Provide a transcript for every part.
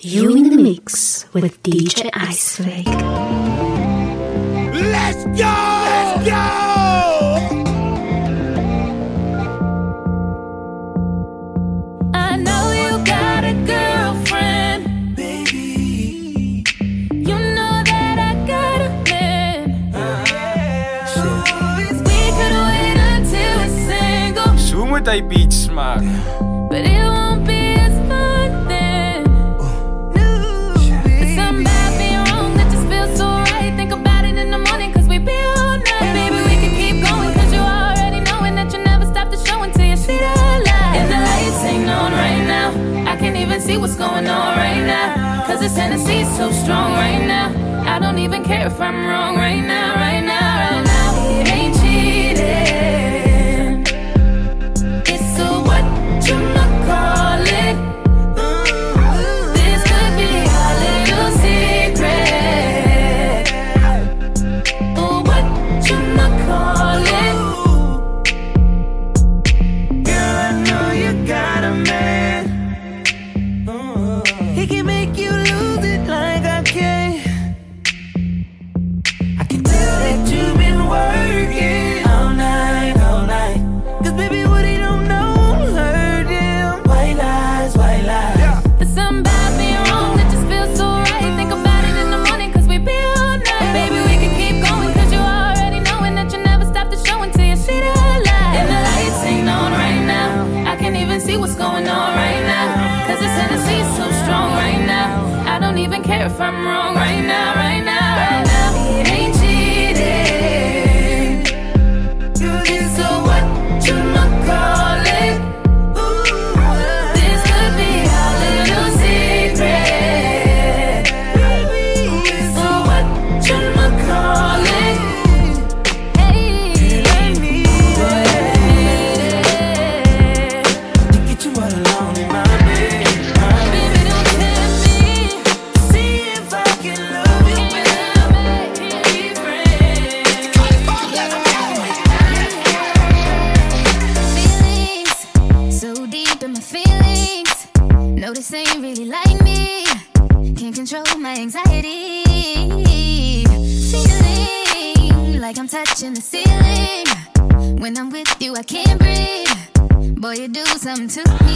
You in the mix with DJ Iceflake. Let's go! Let's go! I know you got a girlfriend, baby. You know that I got a man. We could wait until we're single. Zo moet hij beats maken. But it won't be as fun then. There's something about being wrong that just feels so right. Think about it in the morning cause we be all night. Baby, we can keep going cause you already knowing that you never stop the show until you see the light. And the lights ain't on right now. I can't even see what's going on right now. Cause this Tennessee's so strong right now. I don't even care if I'm wrong right now, right now, right now. It ain't cheating. It's a what you call it. This could be our little secret. Oh, what you call it? Girl, I know you got a man. He can make you lose it like I can. I can tell that you've been working all night, all night. Cause baby, what he don't know won't hurt him. White lies, white lies. Yeah. There's something about being wrong that just feels so right. Think about it in the morning cause we be all night. Baby, we can keep going cause you already knowing that you never stop the show until you see the light. And the lights ain't on right now. I can't even see what's going on right now. Cause this Tennessee's so strong right now. I don't even care if I'm wrong right now, right now, right now. It ain't cheating. It's a what you call it. This could be our little secret. So what you call it? Hey, To get you all alone in my bed. baby, don't tempt me. See if I can love you Can't be friends. Feelings, so deep in my feelings. No, this ain't really like me. Can't control my anxiety. Feeling like I'm touching the ceiling. When I'm with you, I can't breathe. Boy, you do something to me.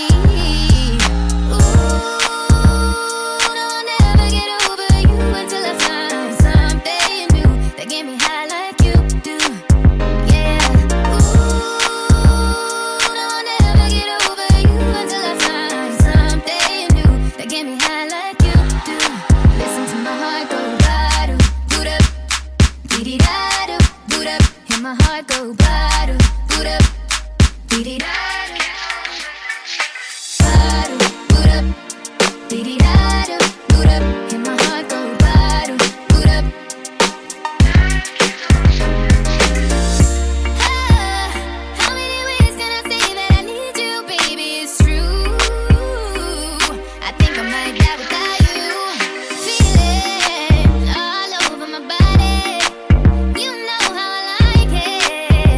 Ooh, no, I'll never get over you until I find something new that get me high like you do. Yeah. Ooh, no, I'll never get over you until I find something new that get me high like you do. Listen to my heart go bottom, boot up, dee da do, boot up. Hear my heart go bottom, boot up, dee da do, bottom, boot up, dee da do, boot up. Hear my heart go bottom, boot up. How many ways can I say that I need you, baby? It's true. I think I might die without you. Feeling all over my body. You know how I like it.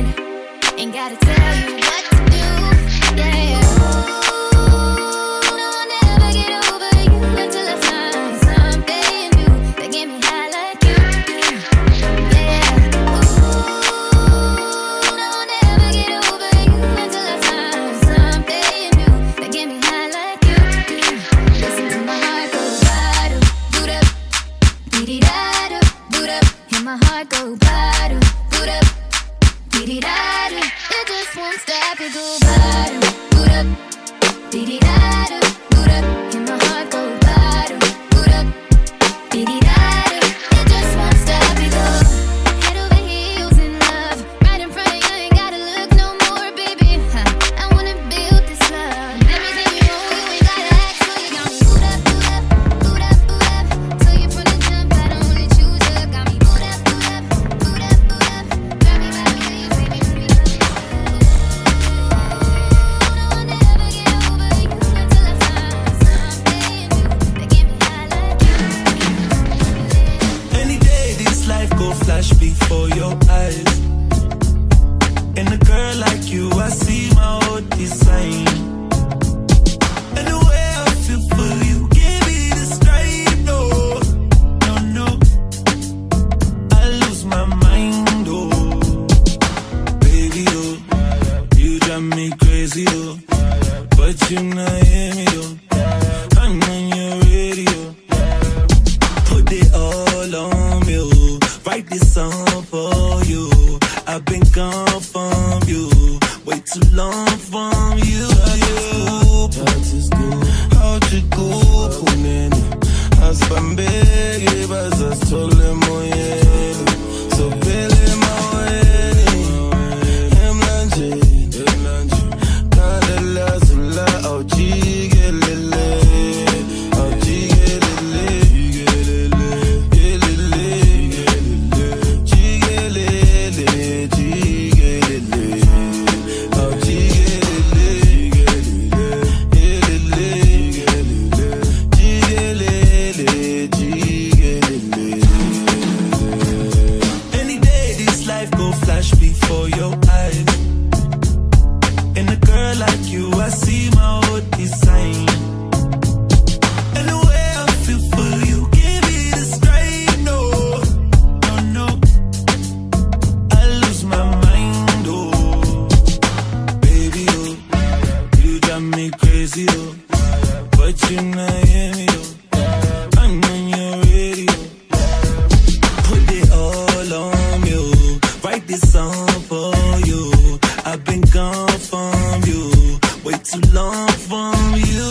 you not hear me, yo. I'm on your radio. Put it all on you. Write this song for you. I've been gone from you. Way too long from you.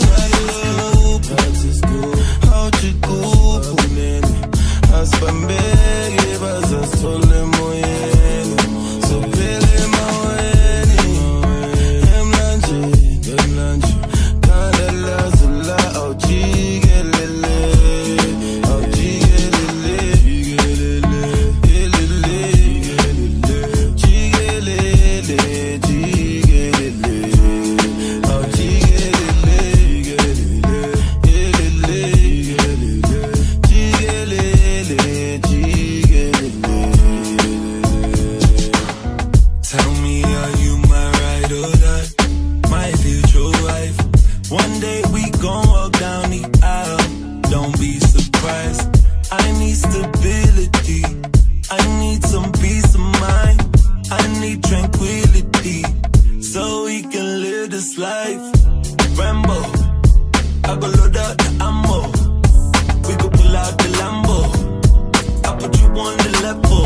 Hasta me llevas a sole moyeni. So pele moyeni. Emlanche. Kalela zula au jigelele. Au jigelele. Jigelele. Au tell me, are you my ride or die? My future wife. One day we gon' walk down the aisle. Don't be surprised. I need stability. I need some peace of mind. I need tranquility. So we can live this life. Rambo, I go load up the ammo. We go pull out the Lambo. I put you on the level.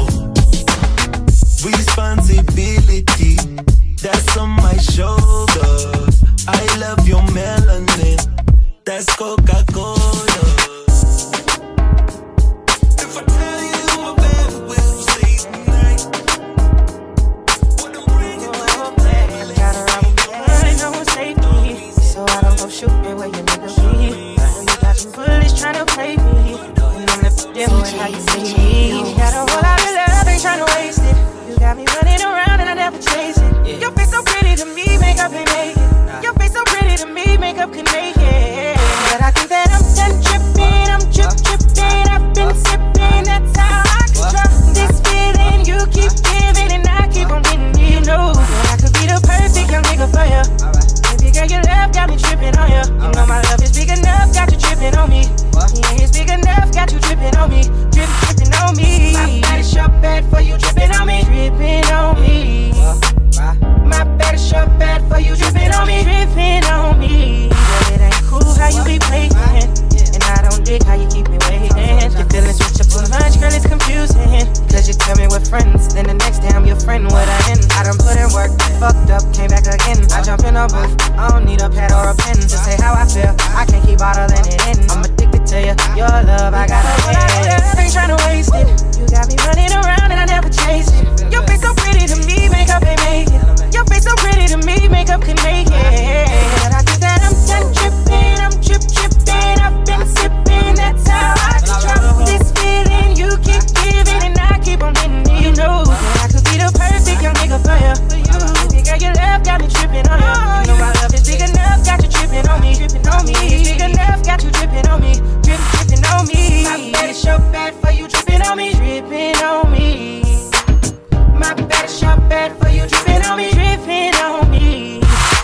Responsibility, that's on my shoulders. I love your melanin, that's Coca-Cola. If I tell you my baby will stay tonight, what I'm bringing to the table. Gotta run away, no safety, so I don't go shooting where you nigga be. And you got some bullies tryna play me, and I'm the devil with how you see me. Got a whole lot of love, ain't tryna waste it. You got me running around and I never chase it. Yeah. Your face so pretty to me, makeup ain't make it. Your face so pretty to me, makeup can make it. But I think that I'm done tripping, I'm tripping. I've been sipping, that's how I control this feeling. You keep giving and I keep on getting you. You know that I could be the perfect young nigga for you. Baby girl, your love got me tripping on you. You know my love is big enough, got you tripping on me. Yeah, it's big enough, got you tripping on me. Tripping on me. My body's sure bad for you, tripping on me. Tripping on me. My bad is sure bad for you, tripping on me. Tripping on me. But it ain't cool how you be playing, and I don't dig how you keep me waiting. Your feelings switch up too much, girl, it's confusing. Cause you tell me we're friends, then the next day I'm your friend. What I end, I done put in work, fucked up, came back again. I jump in a booth, I don't need a pad or a pen to say how I feel. I can't keep bottling it in. I'm addicted to you, your love, I gotta win. I ain't tryna waste it. You got me running around and I never chase it. Your face so pretty to me, makeup ain't make it. Your face so pretty to me, makeup can make it. But I think that I'm done tripping, I'm tripping. I've been sipping, that's how I control this feeling. You keep giving and I keep on getting it. You know that I could be the perfect young nigga for you. Baby girl, your love got me tripping on you. You know my love is big enough, got you tripping on me. Tripping on me, big enough, got you tripping on me. Tripping on me. My bad is so bad for you, tripping on me. Tripping on me. My bad is so bad for you, tripping on me. Tripping on me.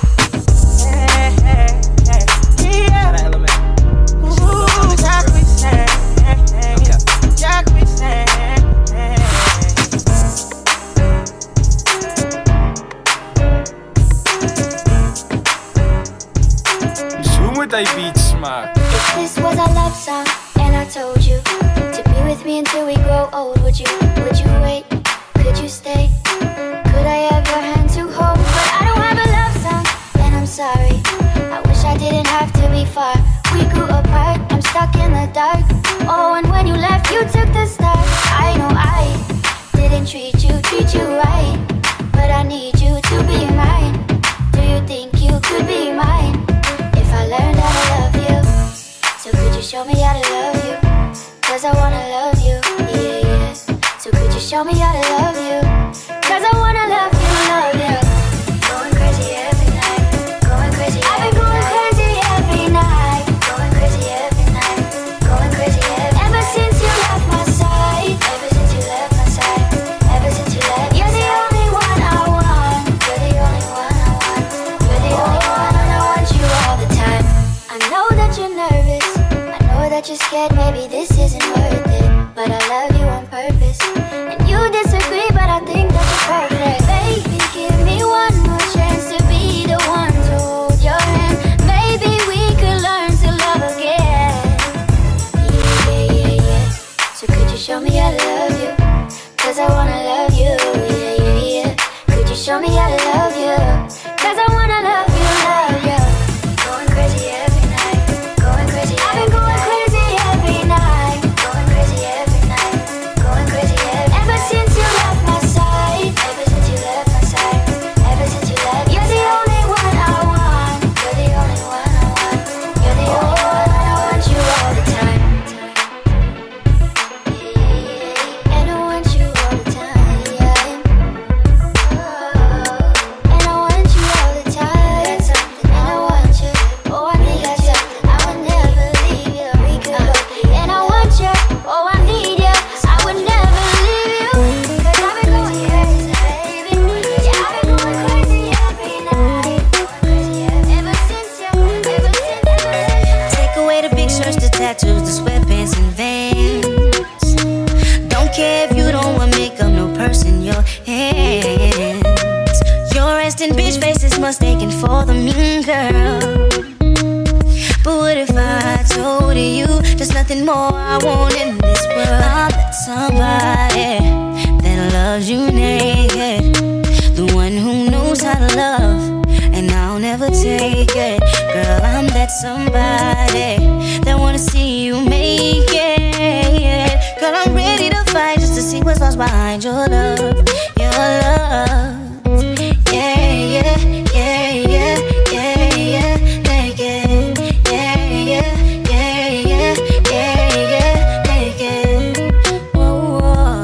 Met die beat smaak. If this was a love song and I told you to be with me until we grow old, would you wait? Could you stay? Could I have your hand to hold? But I don't have a love song and I'm sorry. I wish I didn't have to be far. We grew apart, I'm stuck in the dark. Oh, and when you left, you took the start. I know I didn't treat you right, but I need you to be mine. Do you think you could be mine? If I learned how to love you, so could you show me how to love you? Cause I wanna love you, yeah, yeah. So could you show me how to love you? Cause I wanna love you, love you. Going crazy every night, going crazy every night. I've been going crazy every night, going crazy every night, going crazy every night. Ever since you left my side, ever since you left my side, ever since you left. You're the only one I want, you're the only one I want, you're the only one and I want you all the time. I know that you're nervous, I know that you're scared, maybe this isn't worth it, but I love you on purpose. And you disagree, but I think that you're perfect. Baby, give me one more chance to be the one to hold your hand. Maybe we could learn to love tattoos, the sweatpants and Vans. Don't care if you don't want makeup, no purse in your hands. Your resting bitch face is mistaken for the mean girl. But what if I told you there's nothing more I want in this world? I'm that somebody that loves you naked, the one who knows how to love, and I'll never take it. Girl, I'm that somebody that wanna see you make it. Girl, I'm ready to fight just to see what's lost behind your love, your love. Yeah, yeah, yeah, yeah, yeah, yeah, make it. Yeah, yeah, yeah, yeah, yeah, yeah, make it. Whoa.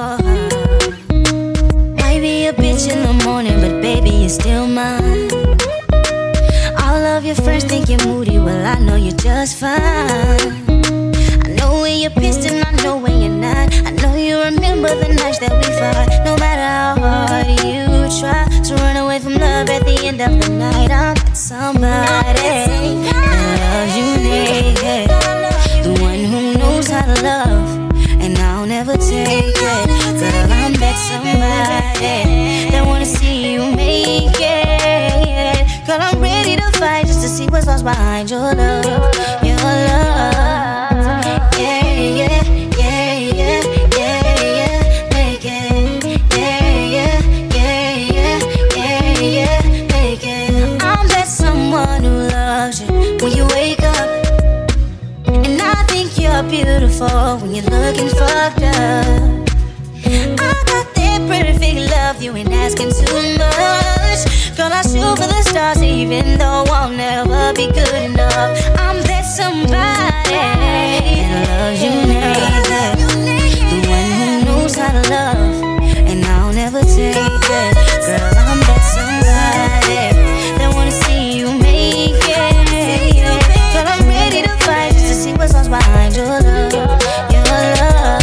Might be a bitch in the morning, but baby, you're still mine. All of your friends think you're moody, well, I know you're just fine. I know when you're pissed and I know when you're not. I know you remember the nights that we fought. No matter how hard you try to run away from love at the end of the night, I'm somebody that loves you naked, the one who knows how to love, and I'll never take it. Girl, I'm that somebody that wanna see you make it. Girl, I'm ready to fight just to see what's lost behind your love, your love. Yeah, yeah, yeah, yeah, yeah, yeah, make it. Yeah, yeah, yeah, yeah, yeah, yeah, make it. I'm that someone who loves you when you wake up, and I think you're beautiful when you're looking fucked up. I got that perfect love, you ain't asking too much. Girl, I shoot for the stars even though I'll never be good enough. I'm that somebody that loves you naked, the one who knows how to love, and I'll never take it. Girl, I'm that somebody that wanna see you make it. Girl, I'm ready to fight just to see what's lost behind your love, your love.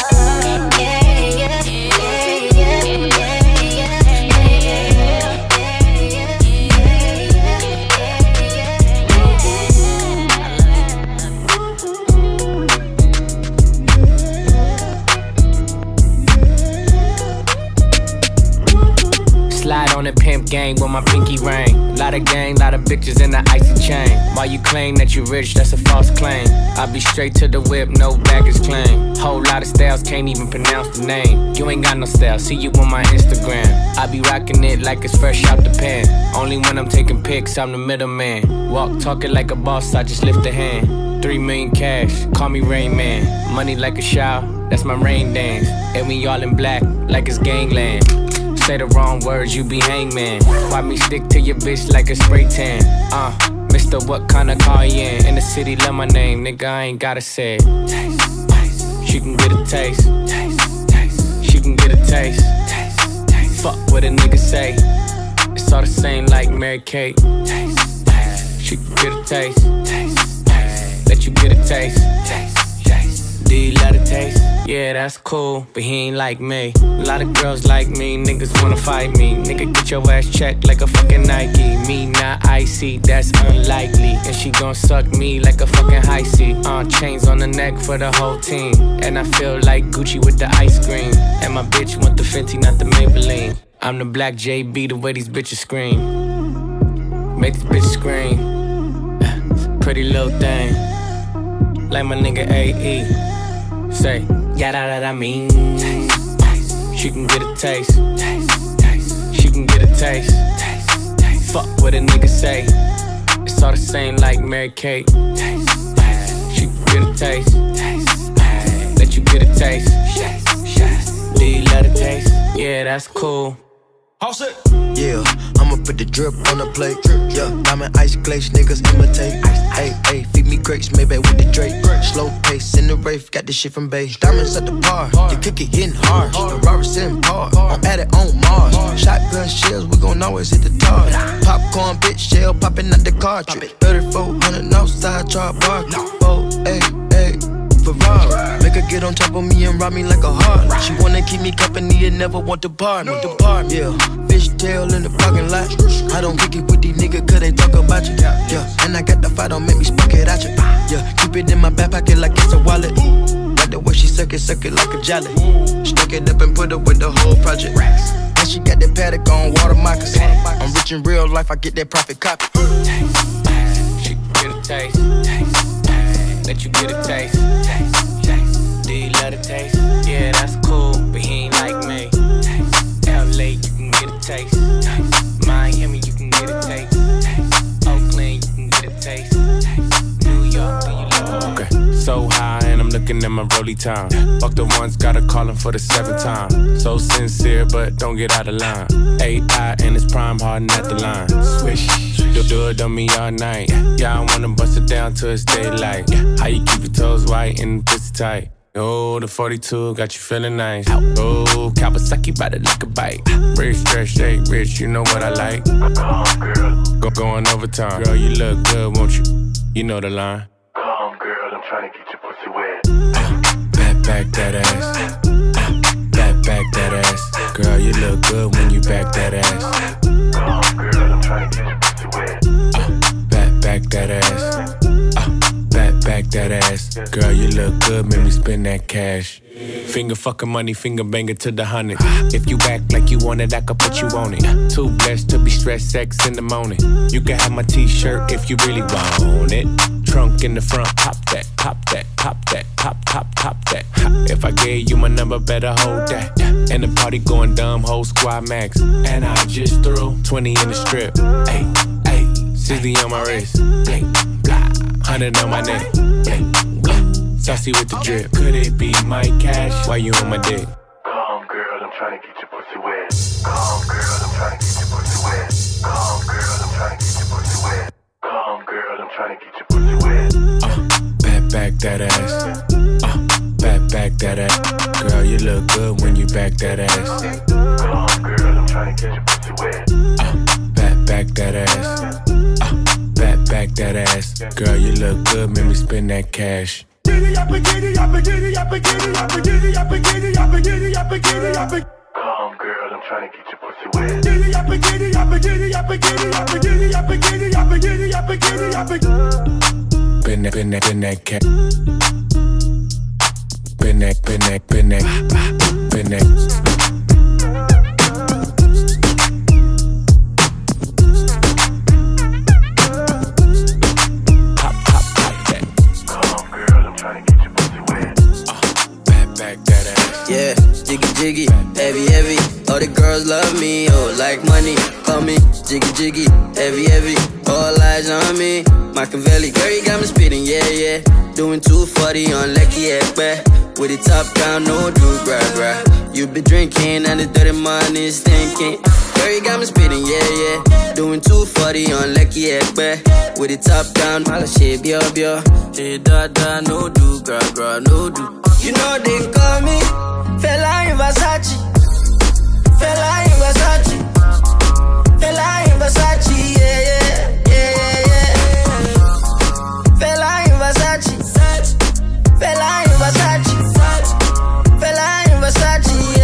Slide on the pimp gang with my pinky ring. Lot of gang, lot of bitches in the icy chain. While you claim that you rich, that's a false claim. I be straight to the whip, no baggage claim. Whole lot of styles, can't even pronounce the name. You ain't got no style, see you on my Instagram. I be rocking it like it's fresh out the pan. Only when I'm taking pics, I'm the middleman. Walk talking like a boss, I just lift a hand. 3 million cash, call me Rain Man. Money like a shower, that's my rain dance. And we all in black, like it's gangland. Say the wrong words, you be hangman. Why me stick to your bitch like a spray tan? Mister, what kind of car you in? In the city, love my name, nigga, I ain't gotta say it. Taste, taste. She can get a taste. Taste, taste. She can get a taste. Taste, taste. Fuck what a nigga say. It's all the same like Mary Kate. Taste, taste. She can get a taste. Taste, taste. Let you get a taste. Taste, taste. Do you love the taste? Yeah, that's cool, but he ain't like me. A lot of girls like me, niggas wanna fight me. Nigga, get your ass checked like a fucking Nike. Me not icy, that's unlikely. And she gon' suck me like a fucking high C. Chains on the neck for the whole team. And I feel like Gucci with the ice cream. And my bitch want the Fenty, not the Maybelline. I'm the black JB, the way these bitches scream. Make this bitch scream. Pretty little thing, like my nigga AE. Say, yeah, that I mean. Taste, taste. She can get a taste. Taste, taste. She can get a taste. Taste, taste. Fuck what a nigga say. It's all the same like Mary Kate. Taste, taste. She can get a taste. Taste, taste. Let you get a taste. Do you love the taste? Yeah, that's cool. House it. Yeah, I'ma put the drip on the plate. Yeah, diamond ice glaze, niggas imitate. Hey, hey, feed me grapes, maybe with the Drake. Slow pace in the rave, got this shit from base. Diamonds at the bar, the cookie hitting hard. The Robert sitting par, I'm at it on Mars. Shotgun shells, we gon' always hit the tar. Popcorn, bitch, shell popping out the cartridge. 3400 outside, char bar. Oh, hey, hey. Ferrari. Make her get on top of me and rob me like a heart. She wanna keep me company and never want to bar me. Yeah, fishtail in the parking lot. I don't kick it with these niggas cause they talk about you. Yeah, and I got the fight, don't make me spark it at you. Yeah, keep it in my back pocket like it's a wallet. Like the way she suck it like a jelly. Stuck it up and put it with the whole project. And she got that paddock on water moccasins. I'm rich in real life, I get that profit copy. She can get a taste. Let you get a taste. Do you love the taste? Yeah, that's cool, but he ain't like me. LA, you can get a taste. Miami, you can get a taste. Oakland, you can get a taste. New York, do you love it? Okay, so high and I'm looking at my rollie time. Fuck the ones, gotta call him for the 7th time. So sincere, but don't get out of line. AI and it's prime hardin' at the line. Swish, do it on me all night. Yeah, I wanna bust it down till it's daylight. How you keep your toes white and pussy tight? Oh, the 42 got you feeling nice. Oh, Kawasaki bout it like a bike. Rich, stretch, shake, rich, you know what I like. Going overtime. Girl, you look good, won't you? You know the line. Come, girl, I'm trying to get your pussy wet. Back that ass. Back that ass. Girl, you look good when you back that ass. Come, girl, I'm trying to get your pussy wet. Back that ass. Back that ass. Girl, you look good, make me spend that cash. Finger fucking money, finger banger to the 100. If you act like you want it, I could put you on it. Too blessed to be stressed, sex in the morning. You can have my t-shirt if you really want it. Trunk in the front, pop that, pop that, pop that, pop that. If I gave you my number, better hold that. And the party going dumb, whole squad max. And I just threw 20 in the strip. Ay, 60 on my wrist. 100 on my neck. Saucy with the drip. Could it be my cash? Why you on my dick? Come, girl, I'm trying to get your pussy wet. Come, girl, I'm trying to get your pussy wet. Come, girl, I'm trying to get your pussy wet. Come, girl, I'm trying to get your pussy wet. Back that ass. Back that ass. Girl, you look good when you back that ass. Come, girl, I'm trying to get your pussy wet. Back that ass. Back that ass. Girl, you look good, make me spend that cash. Come, girl, I'm trying to get your pussy wet. Been that cat. Been that. Yeah, jiggy jiggy, heavy heavy. All the girls love me, oh like money. Call me jiggy jiggy, heavy heavy. All eyes on me, Machiavelli. Girl, you got me spitting, yeah. Doing 240 on Lecky Ekpe. With the top down, no do gra. You been drinking and the dirty money stinking. Girl, you got me spitting, yeah. Doing 240 on Lecky Ekpe. With the top down, mala shit, bio. Hey, da, no do gra, no do. You know they call me Fella in Versace. Fella in Versace. Fella in Versace, yeah. Fella in Versace. Fella in Versace. Fella in Versace,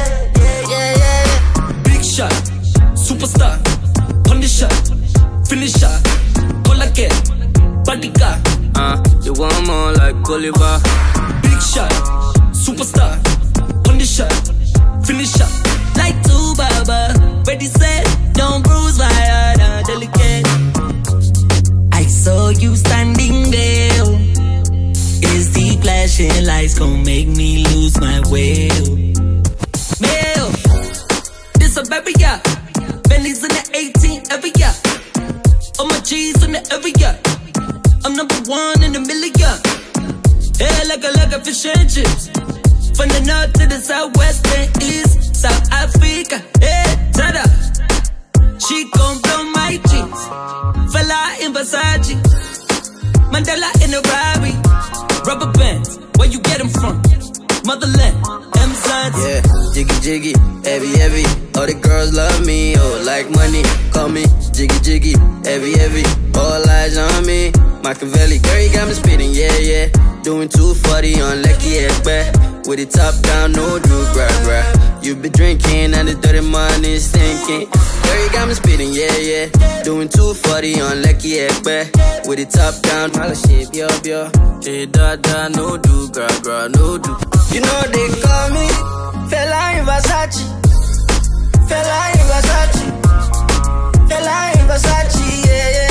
yeah. Big shot, superstar, condition, finisher, all again, bodyguard. You want more like Oliver. Big shot, superstar, condition, finisher. Like two baba, ready set, don't bruise my heart, delicate. I saw you standing there. Is the flashing lights gon' make me lose my way? Mail, this a baby, yeah. Bentley's in the 18 every year. All my G's in the every year. I'm number one in a million. Yeah, like a fish and chips. From the north to the southwest and east, South Africa, yeah, tada. She gon' blow my jeans. Fella in Versace. Mandela in a Rari. Rubber bands, where you get them from? Motherland, M-Sons. Yeah, jiggy jiggy, heavy heavy. All the girls love me, oh like money. Call me jiggy jiggy, heavy heavy. All eyes on me, Machiavelli. Girl, you got me spitting, yeah. Doing 240 on Lecky Ekpe. With it top down, no do, bruh. You be drinking and the dirty money stinking. Girl, you got me speeding, yeah. Doing 240 on Lucky Ekpe. With it top down, all the shit, yo. Hey, da, no do, gra, no do. You know they call me Fela in Versace. Fela in Versace. Fela in Versace, yeah.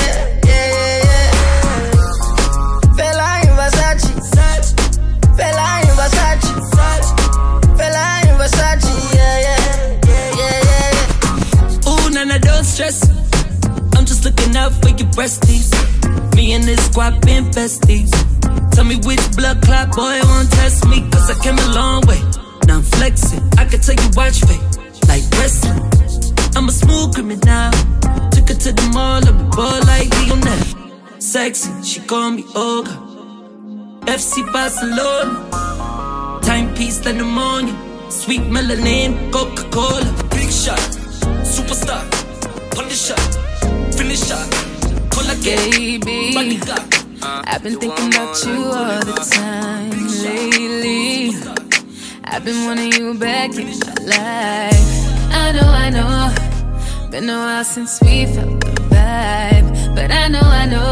Fela in Versace. Fela in Versace. Fela in Versace, yeah. Ooh, Nana, don't stress. I'm just looking out for your breasties. Me and this squad been besties. Tell me which blood clot boy won't test me, cause I came a long way. Now I'm flexing, I can tell you watch fake, like wrestling. I'm a smooth criminal. Took her to the mall, I'm a ball like Lionel. Sexy, she call me Olga. FC Barcelona. Timepiece like pneumonia. Sweet melanin, Coca-Cola. Big shot, superstar. Pun the shot, finish shot. Baby, I've been thinking about you all the time lately. I've been wanting you back in my life. I know. Been a while since we felt the vibe, but I know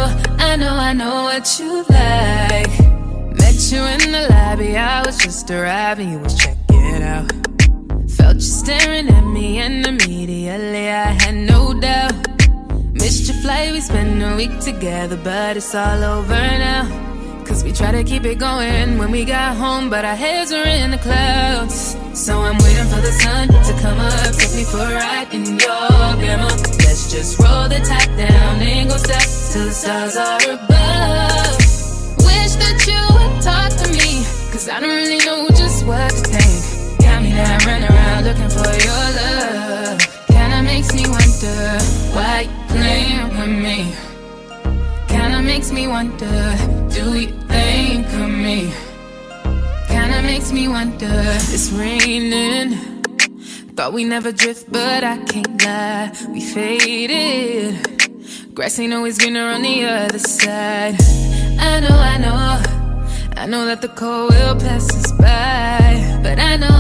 what you like. Met you in the lobby, I was just arriving, you was checking out. Felt you staring at me, and immediately I had no doubt. Missed your flight, we spent a week together, but it's all over now. Cause we tried to keep it going when we got home, but our heads were in the clouds. So I'm waiting for the sun to come up, take me for a ride in your grandma. Let's just roll the top down and go stop till the stars are above. Wish that you would talk to me, cause I don't really know just what to think. Got me now running around looking for your love. Kinda makes me wonder why you playing with me. Kinda makes me wonder, do you think of me? Kinda makes me wonder, it's raining. Thought we never drift, but I can't lie, we faded. Grass ain't always greener on the other side. I know that the cold will pass us by. But I know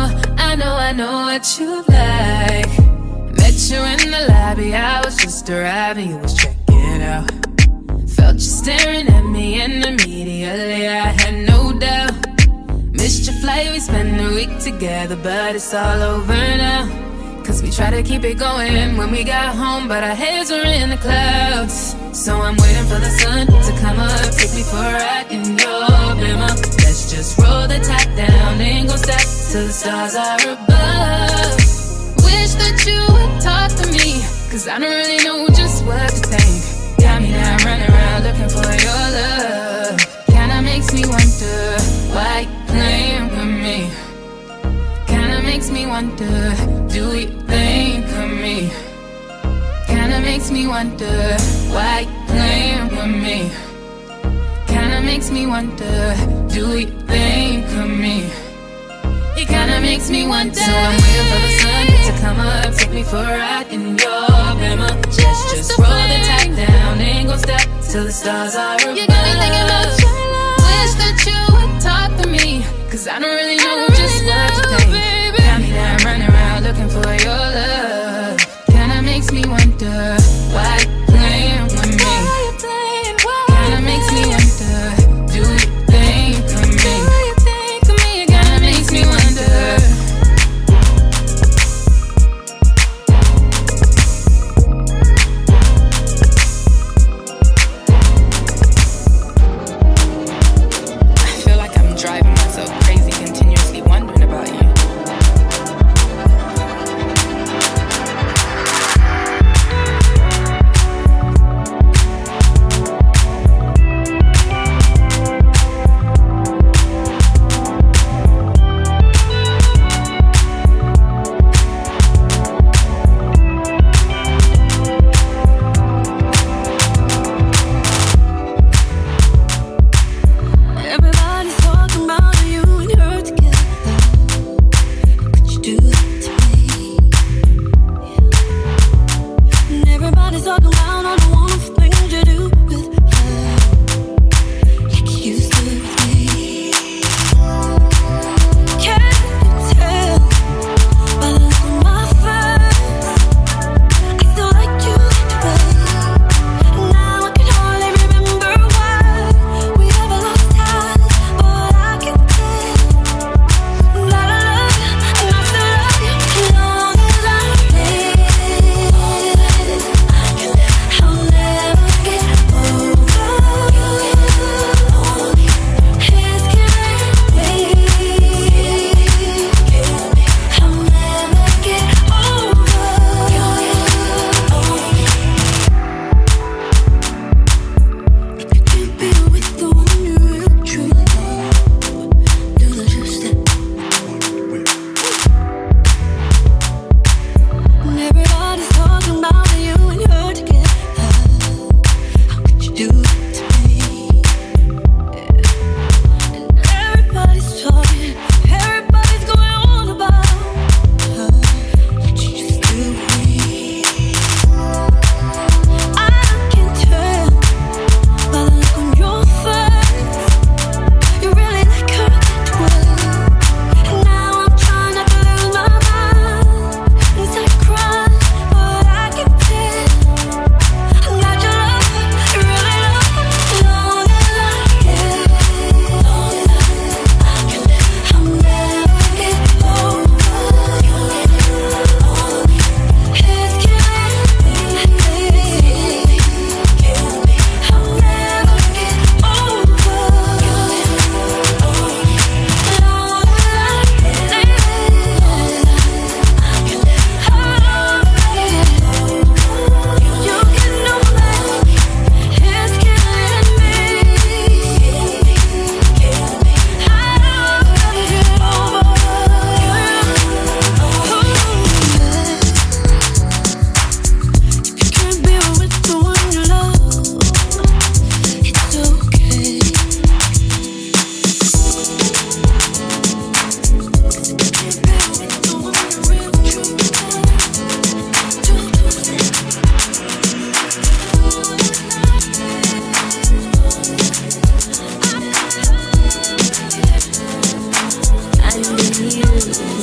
what you like. Met you in the lobby, I was just arriving, you was checking out. Felt you staring at me, and immediately I had no doubt. Missed your flight, we spent a week together, but it's all over now. Cause we tried to keep it going when we got home, but our heads were in the clouds. So I'm waiting for the sun to come up, take me for a ride in your Bima. Let's just roll the top down and go stop till the stars are above. Wish that you would talk to me, cause I don't really know just what to think. Got me now running around looking for your love. Kinda makes me wonder why you playing with me. Kinda makes me wonder, do you think of me? Kinda makes me wonder why you playing with me. Kinda makes me wonder, do you think of me? It kinda makes me wonder. So I'm waiting for the sun to come up, take me for a ride in your Bima. Just roll the top down and go stop till the stars are above. You got me thinking about your love. Wish that you would talk to me, cause I don't really know just what to think. Got me now running around looking for your love. Kinda makes me wonder why you playing with me. Kinda makes me wonder, do you think of me? Kinda makes me wonder.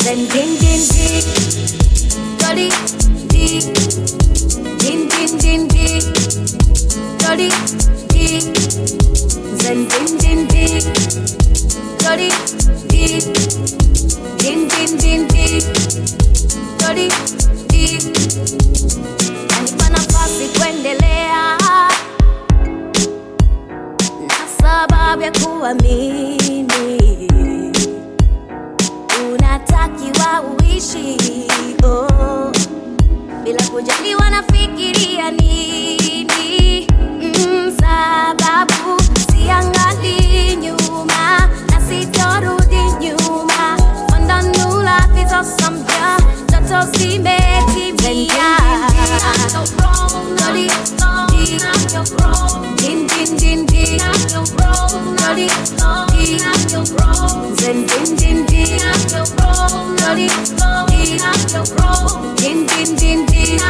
Zen din din di, dirty di, din din din di, dirty di. Zen din din di, dirty di, din din din di, dirty di. Nipa nafasi kuendelea na sababu ya kuamini unatakiwa uishi bila kujali wanafikiria nini, sababu siangali nyuma na sitorudi nyuma. Fanda nula fizo sambia joto zimetimia. Din din din di, zen din din di, din din din di.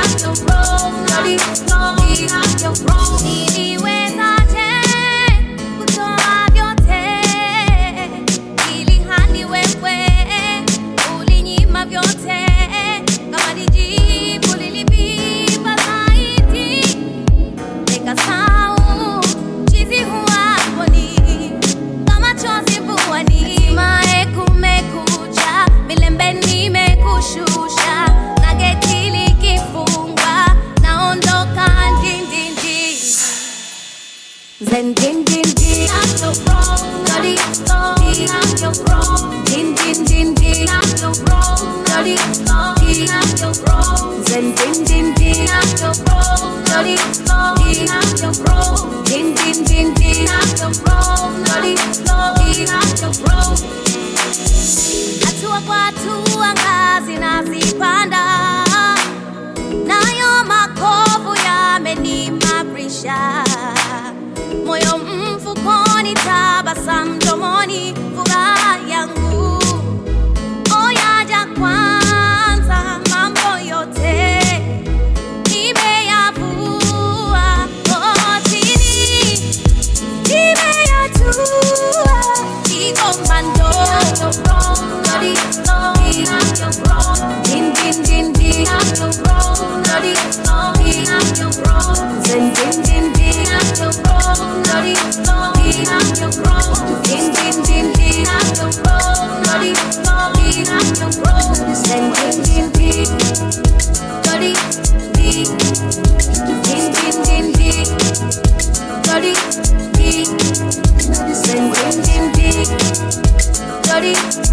Niliwezaje kutoa vyote ili hadi wewe ulinyima vyote, kama nijibu lilipipa zaidi nikasahau chizi huwaponi kama chozi vuani. Hatimaye kumekucha, milembe nimekushusha na geti likifungwa naondoka din din di. Zen din din di, dirty di, din din din di, dirty di. Zen din din di, dirty di, din din din di, dirty di. Hatua kwa hatua ngazi nazipanda, nayo makovu yamenimarisha. Moyo mfukoni, tabasamu mdomoni, furaha yangu oyaja kwanza. Mambo yote nimeyavua chini, nimeyatua kikomando. Din din din di, dirty di, zen din din di, dirty di, din din din di, dirty di, zen din din di, dirty di, din din din di, dirty di, zen din din di, dirty.